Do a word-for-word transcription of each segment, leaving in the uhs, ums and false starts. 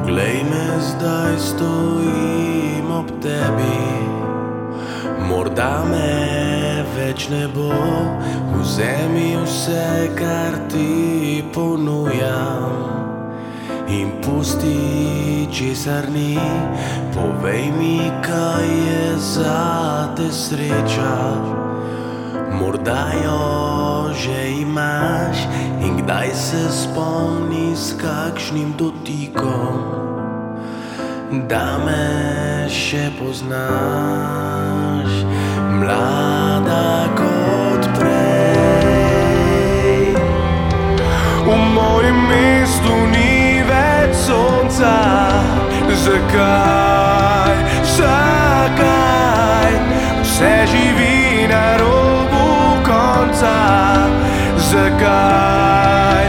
Poglej me, zdaj stojim ob tebi. Morda me več ne bo, vzemi vse, kar ti ponujam, in pusti, česar ni. Povej mi, kaj je zate sreča. Morda jo že imaš in kdaj se spomni s kakšnim dotikom, da me še poznaš, mlada kot prej. V mojem mestu ni več sonca. Zakaj, zakaj vse živi na robu konca? Zakaj,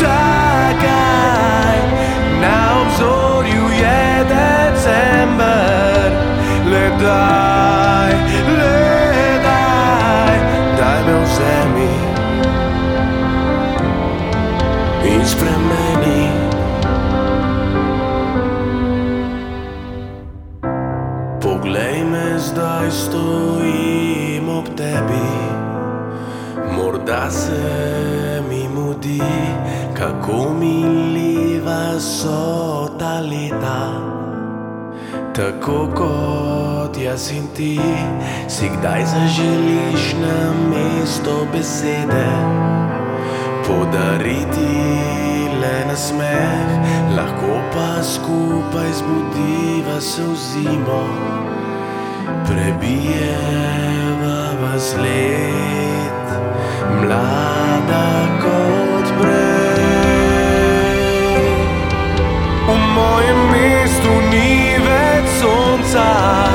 zakaj na obzorju je december? Le daj, le daj, daj me vzemi in spremeni. Poglej me, zdaj stojim ob tebi. Morda se mi mudi, kako minljiva so ta leta. Tako kot jaz in ti, si kdaj zaželiš namesto besede podariti le nasmeh, lahko pa skupaj zbudiva se v zimo, prebijeva vas let, mlada kot prej. V mojem mestu ni več sonca.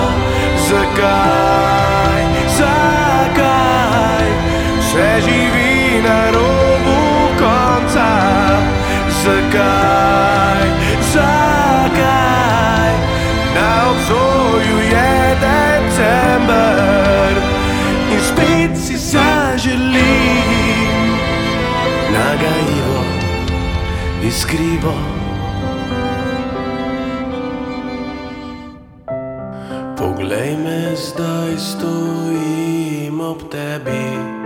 Zakaj, zakaj vse živi na robu konca? Zakaj, zakaj na obzorju je december in spet si zaželim nagajivo, iskrivo. Poglej me, zdaj stojim ob tebi.